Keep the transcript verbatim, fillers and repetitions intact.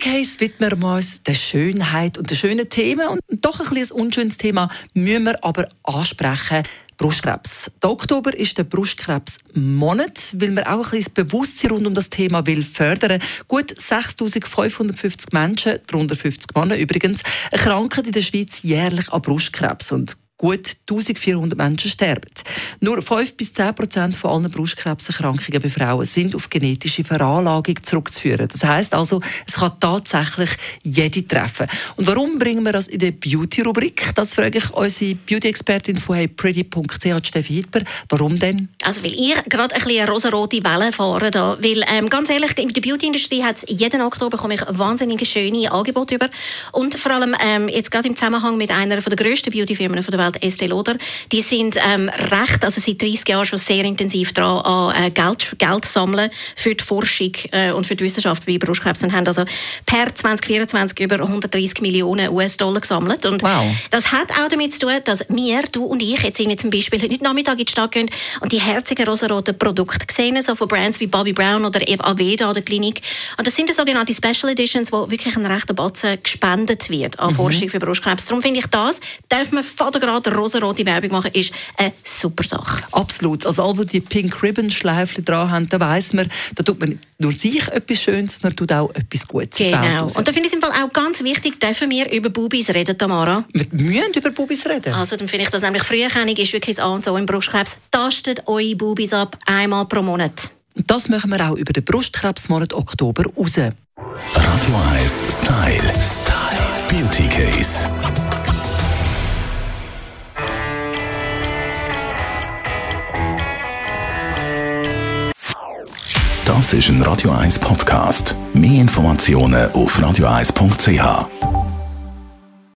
Case widmen wir uns der Schönheit und den schönen Themen. Und doch ein bisschen ein unschönes Thema müssen wir aber ansprechen. Brustkrebs. Der Oktober ist der Brustkrebsmonat, weil wir auch ein bisschen das Bewusstsein rund um das Thema will fördern. Gut sechstausendfünfhundertfünfzig Menschen, darunter fünfzig Männer übrigens, erkranken in der Schweiz jährlich an Brustkrebs. Und gut eintausendvierhundert Menschen sterben. Nur fünf bis zehn Prozent von allen Brustkrebserkrankungen bei Frauen sind auf genetische Veranlagung zurückzuführen. Das heisst also, es kann tatsächlich jede treffen. Und warum bringen wir das in der Beauty-Rubrik? Das frage ich unsere Beauty-Expertin von hey pretty punkt c h, Steffi Hitler. Warum denn? Also weil ihr gerade ein bisschen eine rosarote Welle fahren da. Weil ähm, ganz ehrlich, in der Beauty-Industrie hat es jeden Oktober komme ich wahnsinnig schöne Angebote über. Und vor allem ähm, jetzt gerade im Zusammenhang mit einer der grössten Beauty-Firmen der Welt, Estée Lauder, die sind ähm, recht, also seit dreißig Jahren schon sehr intensiv dran an äh, Geld, Geld sammeln für die Forschung äh, und für die Wissenschaft bei Brustkrebs und haben also per zwanzig vierundzwanzig über hundertdreissig Millionen U S-Dollar gesammelt. Und wow. Das hat auch damit zu tun, dass wir, du und ich, jetzt zum Beispiel heute Nachmittag in die Stadt gehen und die herzigen rosaroten Produkte sehen, so von Brands wie Bobbi Brown oder Aveda oder Klinik. Und das sind sogenannte Special Editions, wo wirklich ein rechter Batzen gespendet wird an mhm. Forschung für Brustkrebs. Darum finde ich das, darf man von der gerade rosarote Werbung machen, ist eine super Sache. Absolut. Also alle, die Pink Ribbon Schleifchen dran haben, da weiss man, da tut man nicht nur sich etwas Schönes, sondern tut auch etwas Gutes. Genau. Und da finde ich es im Fall auch ganz wichtig, dürfen wir über Bubis reden, Tamara? Wir müssen über Bubis reden. Also dann finde ich das nämlich, Früherkennung ist wirklich das A und O im Brustkrebs. Tastet eure Bubis ab, einmal pro Monat. Und das machen wir auch über den Brustkrebsmonat Oktober raus. Radio eins Style. Style. Beauty Case. Das ist ein Radio eins Podcast. Mehr Informationen auf radio eins punkt c h.